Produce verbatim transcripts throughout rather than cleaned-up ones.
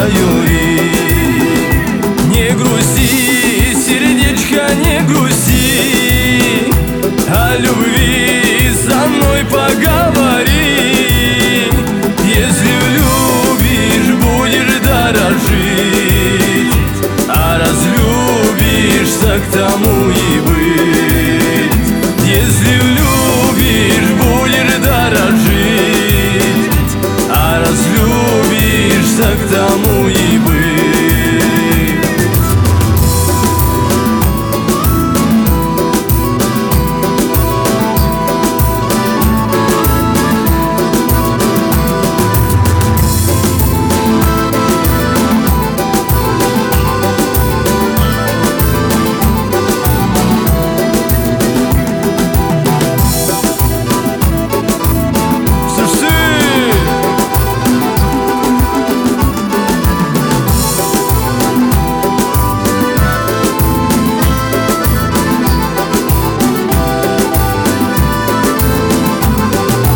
юри. Не грусти, сердечко, не грусти, о любви со мной поговори. Если влюбишь, будешь дорожить, а разлюбишься, к тому и быть. Если влюбишь, будешь дорожить, а разлюбишься, к тому и быть.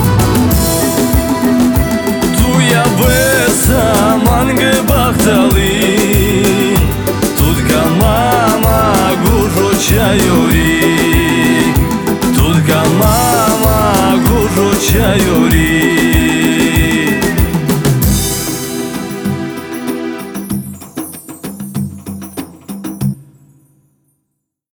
Mangue baktalı